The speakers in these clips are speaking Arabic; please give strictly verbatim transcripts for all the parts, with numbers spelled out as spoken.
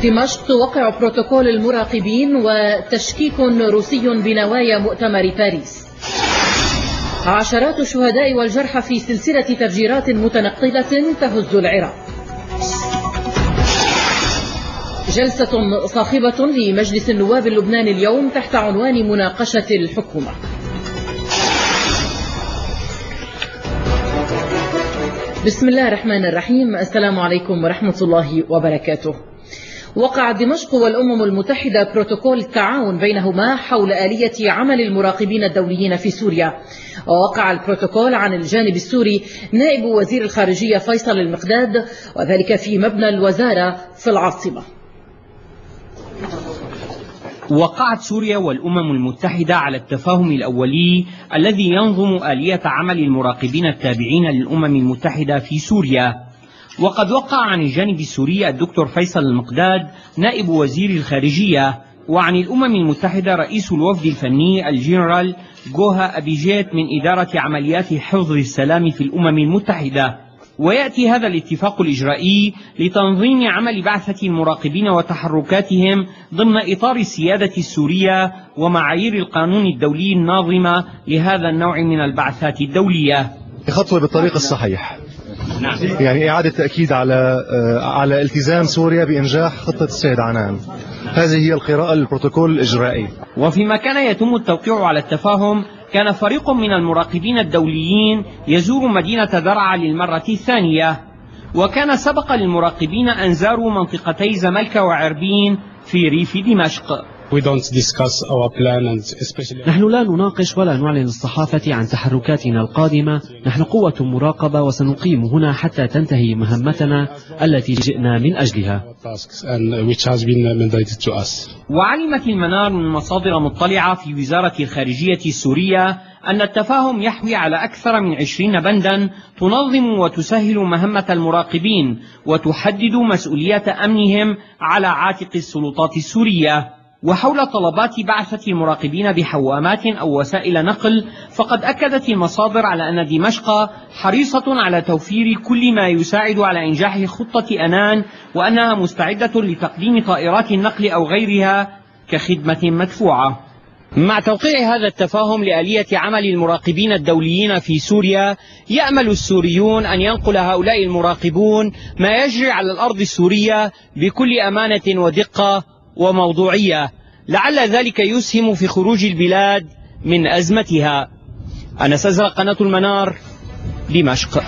دمشق توقع بروتوكول المراقبين وتشكيك روسي بنوايا مؤتمر باريس. عشرات الشهداء والجرحى في سلسلة تفجيرات متنقلة تهز العراق. جلسة صاخبة لمجلس النواب اللبناني اليوم تحت عنوان مناقشة الحكومة. بسم الله الرحمن الرحيم. السلام عليكم ورحمة الله وبركاته. وقعت دمشق والأمم المتحدة بروتوكول التعاون بينهما حول آلية عمل المراقبين الدوليين في سوريا. ووقع البروتوكول عن الجانب السوري نائب وزير الخارجية فيصل المقداد، وذلك في مبنى الوزارة في العاصمة. وقعت سوريا والأمم المتحدة على التفاهم الأولي الذي ينظم آلية عمل المراقبين التابعين للأمم المتحدة في سوريا. وقد وقع عن الجانب السوري الدكتور فيصل المقداد نائب وزير الخارجية، وعن الأمم المتحدة رئيس الوفد الفني الجنرال جوها أبيجيت من إدارة عمليات حفظ السلام في الأمم المتحدة. ويأتي هذا الاتفاق الإجرائي لتنظيم عمل بعثة المراقبين وتحركاتهم ضمن إطار السيادة السورية ومعايير القانون الدولي الناظمة لهذا النوع من البعثات الدولية. خطوة بالطريق الصحيح. نعم. يعني إعادة تأكيد على على التزام سوريا بإنجاح خطة السيد عنان. هذه هي القراءة للبروتوكول الإجرائي. وفيما كان يتم التوقيع على التفاهم، كان فريق من المراقبين الدوليين يزور مدينة درعا للمرة الثانية. وكان سبق للمراقبين أن زاروا منطقتي زملكة وعربين في ريف دمشق. نحن لا نناقش ولا نعلن للصحافة عن تحركاتنا القادمة. نحن قوة مراقبة وسنقيم هنا حتى تنتهي مهمتنا التي جئنا من أجلها. وعلمت المنار من مصادر مطلعة في وزارة الخارجية السورية أن التفاهم يحوي على أكثر من عشرين بندا تنظم وتسهل مهمة المراقبين وتحدد مسؤولية أمنهم على عاتق السلطات السورية. وحول طلبات بعثة المراقبين بحوامات أو وسائل نقل، فقد أكدت المصادر على أن دمشق حريصة على توفير كل ما يساعد على إنجاح خطة أنان، وأنها مستعدة لتقديم طائرات النقل أو غيرها كخدمة مدفوعة. مع توقيع هذا التفاهم لآلية عمل المراقبين الدوليين في سوريا، يأمل السوريون أن ينقل هؤلاء المراقبون ما يجري على الأرض السورية بكل أمانة ودقة وموضوعية، لعل ذلك يسهم في خروج البلاد من أزمتها. أنس أزرق، قناة المنار، دمشق.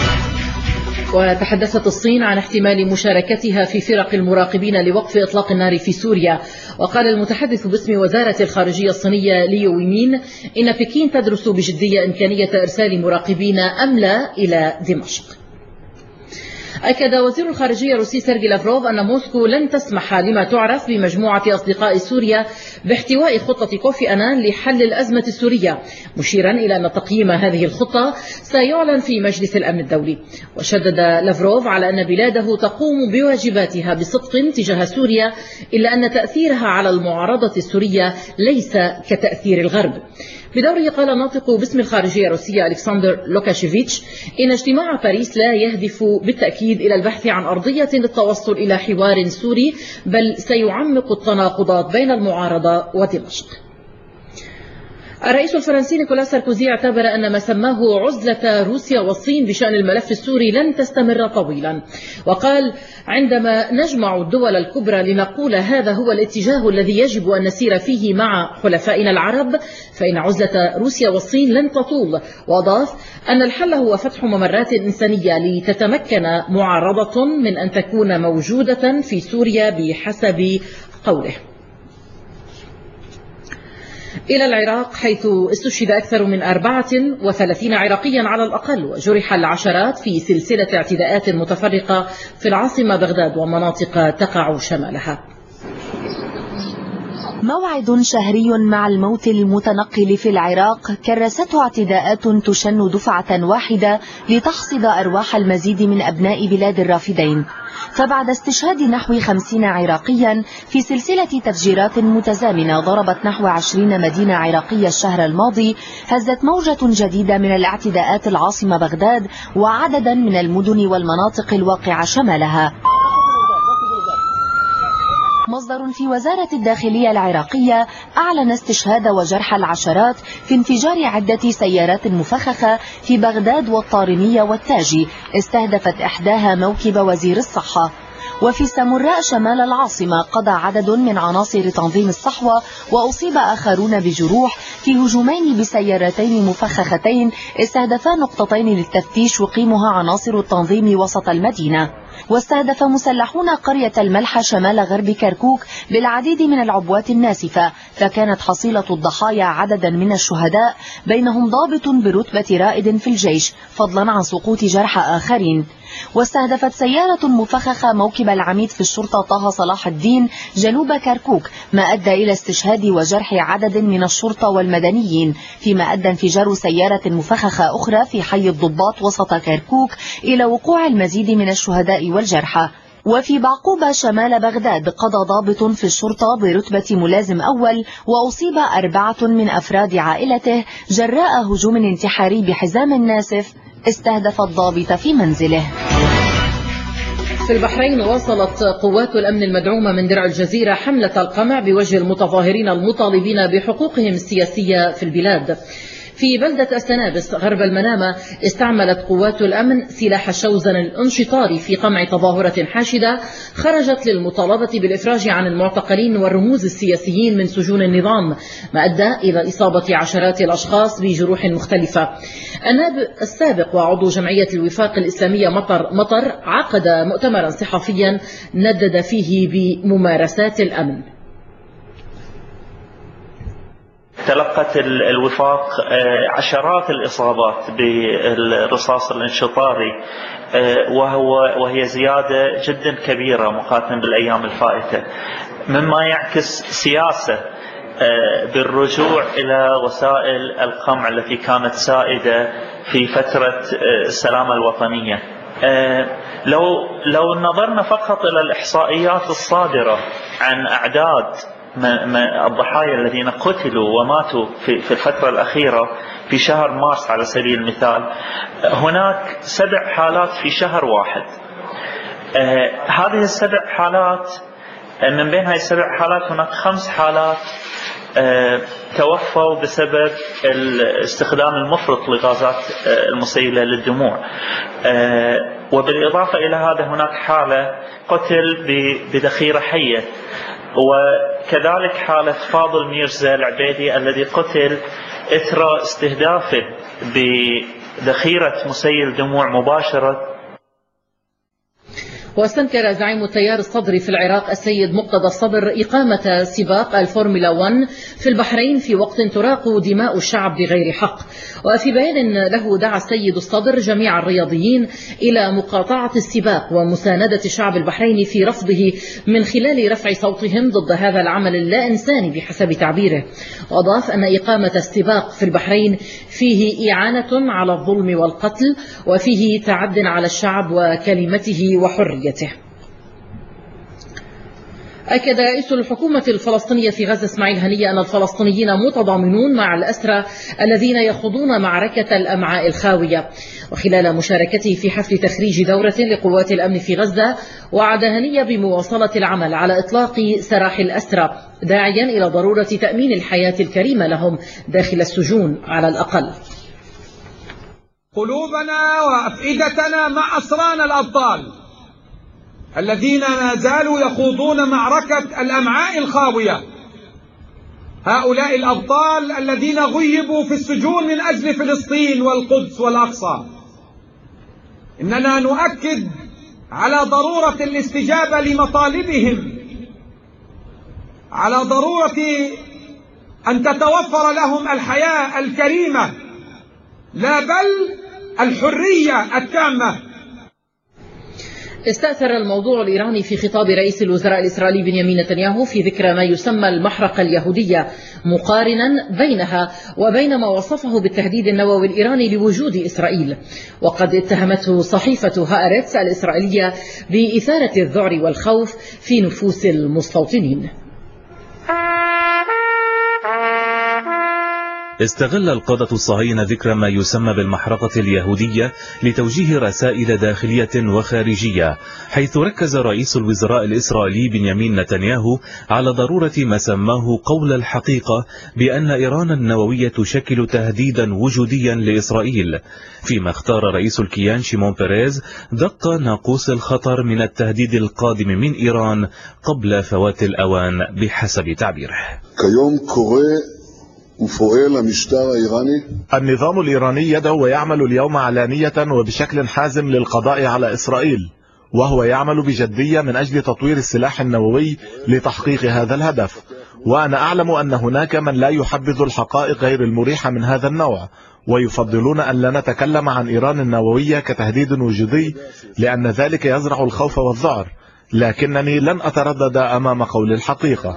وتحدثت الصين عن احتمال مشاركتها في فرق المراقبين لوقف إطلاق النار في سوريا. وقال المتحدث باسم وزارة الخارجية الصينية ليو ويمين إن بكين تدرس بجدية إمكانية إرسال مراقبين أم لا إلى دمشق. أكد وزير الخارجية الروسي سيرجي لافروف أن موسكو لن تسمح لما تعرف بمجموعة أصدقاء سوريا باحتواء خطة كوفي أنان لحل الأزمة السورية، مشيرا إلى أن تقييم هذه الخطة سيعلن في مجلس الأمن الدولي. وشدد لافروف على أن بلاده تقوم بواجباتها بصدق تجاه سوريا، إلا أن تأثيرها على المعارضة السورية ليس كتأثير الغرب. بدوره قال الناطق باسم الخارجية الروسية ألكسندر لوكاشيفيتش إن اجتماع باريس لا يهدف بالتأكيد إلى البحث عن أرضية للتوصل إلى حوار سوري، بل سيعمق التناقضات بين المعارضة ودمشق. الرئيس الفرنسي نيكولا ساركوزي اعتبر أن ما سماه عزلة روسيا والصين بشأن الملف السوري لن تستمر طويلا، وقال: عندما نجمع الدول الكبرى لنقول هذا هو الاتجاه الذي يجب أن نسير فيه مع حلفائنا العرب، فإن عزلة روسيا والصين لن تطول. وأضاف أن الحل هو فتح ممرات إنسانية لتتمكن معارضة من أن تكون موجودة في سوريا بحسب قوله. إلى العراق، حيث استشهد أكثر من أربعة وثلاثين عراقيا على الأقل، وجرح العشرات في سلسلة اعتداءات متفرقة في العاصمة بغداد ومناطق تقع شمالها. موعد شهري مع الموت المتنقل في العراق كرسته اعتداءات تشن دفعة واحدة لتحصد أرواح المزيد من أبناء بلاد الرافدين. فبعد استشهاد نحو خمسين عراقيا في سلسلة تفجيرات متزامنة ضربت نحو عشرين مدينة عراقية الشهر الماضي، هزت موجة جديدة من الاعتداءات العاصمة بغداد وعددا من المدن والمناطق الواقعة شمالها. مصدر في وزارة الداخلية العراقية أعلن استشهاد وجرح العشرات في انفجار عدة سيارات مفخخة في بغداد والطارمية والتاجي استهدفت إحداها موكب وزير الصحة. وفي سامراء شمال العاصمة قضى عدد من عناصر تنظيم الصحوة وأصيب آخرون بجروح في هجومين بسيارتين مفخختين استهدفا نقطتين للتفتيش يقيمها عناصر التنظيم وسط المدينة. واستهدف مسلحون قرية الملحة شمال غرب كركوك بالعديد من العبوات الناسفة، فكانت حصيلة الضحايا عددا من الشهداء بينهم ضابط برتبة رائد في الجيش فضلا عن سقوط جرحى آخرين. واستهدفت سيارة مفخخة موكب العميد في الشرطة طه صلاح الدين جنوب كركوك ما أدى إلى استشهاد وجرح عدد من الشرطة والمدنيين، فيما أدى انفجار سيارة مفخخة أخرى في حي الضباط وسط كركوك إلى وقوع المزيد من الشهداء والجرحى. وفي بعقوبة شمال بغداد قضى ضابط في الشرطة برتبة ملازم أول وأصيب أربعة من أفراد عائلته جراء هجوم انتحاري بحزام ناسف استهدف الضابط في منزله. في البحرين واصلت قوات الأمن المدعومة من درع الجزيرة حملة القمع بوجه المتظاهرين المطالبين بحقوقهم السياسية في البلاد. في بلدة السنابس غرب المنامة استعملت قوات الأمن سلاح الشوزن الانشطاري في قمع تظاهرة حاشدة خرجت للمطالبة بالإفراج عن المعتقلين والرموز السياسيين من سجون النظام، ما أدى إلى إصابة عشرات الأشخاص بجروح مختلفة. النائب السابق وعضو جمعية الوفاق الإسلامية مطر مطر عقد مؤتمرا صحفيا ندد فيه بممارسات الأمن. تلقت الوفاق عشرات الإصابات بالرصاص الانشطاري وهو وهي زيادة جدا كبيرة مقارنة بالأيام الفائتة، مما يعكس سياسة بالرجوع إلى وسائل القمع التي كانت سائدة في فترة السلامة الوطنية. لو لو نظرنا فقط إلى الإحصائيات الصادرة عن أعداد الضحايا الذين قتلوا وماتوا في الفترة الأخيرة في شهر مارس على سبيل المثال، هناك سبع حالات في شهر واحد. آه هذه السبع حالات من بين هذه السبع حالات هناك خمس حالات آه توفوا بسبب الاستخدام المفرط لغازات آه المسيلة للدموع. آه وبالإضافة إلى هذا هناك حالة قتل بذخيرة حية، وكذلك حالة فاضل ميرزا العبيدي الذي قتل إثر استهدافه بذخيرة مسيل دموع مباشرة. واستنكر زعيم التيار الصدري في العراق السيد مقتدى الصبر إقامة سباق الفورمولا واحد في البحرين في وقت تراق دماء الشعب بغير حق. وفي بيان له دعا السيد الصدر جميع الرياضيين إلى مقاطعة السباق ومساندة الشعب البحريني في رفضه من خلال رفع صوتهم ضد هذا العمل اللا إنساني بحسب تعبيره. وأضاف أن إقامة السباق في البحرين فيه إعانة على الظلم والقتل وفيه تعد على الشعب وكلمته وحريته. أكد رئيس الحكومة الفلسطينية في غزة إسماعيل هنية أن الفلسطينيين متضامنون مع الأسرى الذين يخوضون معركة الأمعاء الخاوية. وخلال مشاركته في حفل تخريج دورة لقوات الأمن في غزة وعد هنية بمواصلة العمل على إطلاق سراح الأسرى، داعيا إلى ضرورة تأمين الحياة الكريمة لهم داخل السجون على الأقل. قلوبنا وأفئدتنا مع أسرانا الأبطال الذين ما زالوا يخوضون معركة الأمعاء الخاوية، هؤلاء الأبطال الذين غيبوا في السجون من أجل فلسطين والقدس والأقصى. إننا نؤكد على ضرورة الاستجابة لمطالبهم، على ضرورة أن تتوفر لهم الحياة الكريمة لا بل الحرية التامة. استأثر الموضوع الإيراني في خطاب رئيس الوزراء الإسرائيلي بنيامين نتنياهو في ذكرى ما يسمى المحرقة اليهودية، مقارنا بينها وبين ما وصفه بالتهديد النووي الإيراني لوجود إسرائيل. وقد اتهمته صحيفة هآرتس الإسرائيلية بإثارة الذعر والخوف في نفوس المستوطنين. استغل القادة الصهاينة ذكرى ما يسمى بالمحرقة اليهودية لتوجيه رسائل داخلية وخارجية، حيث ركز رئيس الوزراء الإسرائيلي بنيامين نتنياهو على ضرورة ما سماه قول الحقيقة بأن إيران النووية تشكل تهديدا وجوديا لإسرائيل، فيما اختار رئيس الكيان شيمون بيريز دق ناقوس الخطر من التهديد القادم من إيران قبل فوات الأوان بحسب تعبيره. كيوم كوري وفوئل المشتر الإيراني النظام الإيراني يدعو ويعمل اليوم علانية وبشكل حازم للقضاء على إسرائيل، وهو يعمل بجدية من أجل تطوير السلاح النووي لتحقيق هذا الهدف. وأنا أعلم أن هناك من لا يحبذ الحقائق غير المريحة من هذا النوع، ويفضلون أن لا نتكلم عن إيران النووية كتهديد وجودي، لأن ذلك يزرع الخوف والذعر، لكنني لن أتردد أمام قول الحقيقة.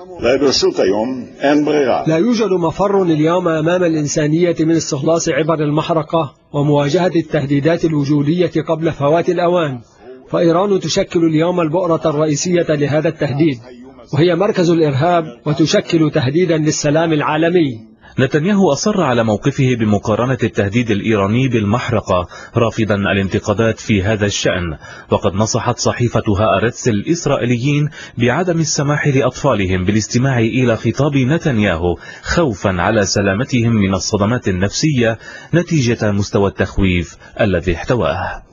لا يوجد مفر اليوم أمام الإنسانية من استخلاص عبر المحرقة ومواجهة التهديدات الوجودية قبل فوات الأوان، فإيران تشكل اليوم البؤرة الرئيسية لهذا التهديد، وهي مركز الإرهاب وتشكل تهديدا للسلام العالمي. نتنياهو أصر على موقفه بمقارنة التهديد الإيراني بالمحرقة، رافضا الانتقادات في هذا الشأن. وقد نصحت صحيفة هآرتس الإسرائيليين بعدم السماح لأطفالهم بالاستماع إلى خطاب نتنياهو، خوفا على سلامتهم من الصدمات النفسية نتيجة مستوى التخويف الذي احتواه.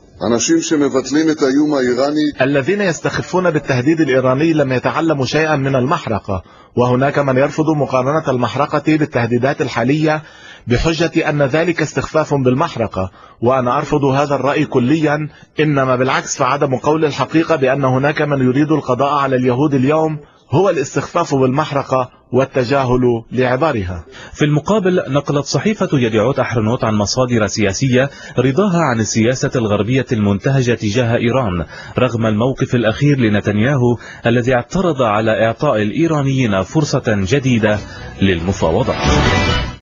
الذين يستخفون بالتهديد الإيراني لم يتعلموا شيئا من المحرقة، وهناك من يرفض مقارنة المحرقة بالتهديدات الحالية بحجة أن ذلك استخفاف بالمحرقة، وأنا أرفض هذا الرأي كليا، إنما بالعكس فعدم قول الحقيقة بأن هناك من يريد القضاء على اليهود اليوم هو الاستخفاف بالمحرقة والتجاهل لعبارها. في المقابل نقلت صحيفة يديعوت أحرنوت عن مصادر سياسية رضاها عن السياسة الغربية المنتهجة تجاه إيران، رغم الموقف الأخير لنتنياهو الذي اعترض على إعطاء الإيرانيين فرصة جديدة للمفاوضات.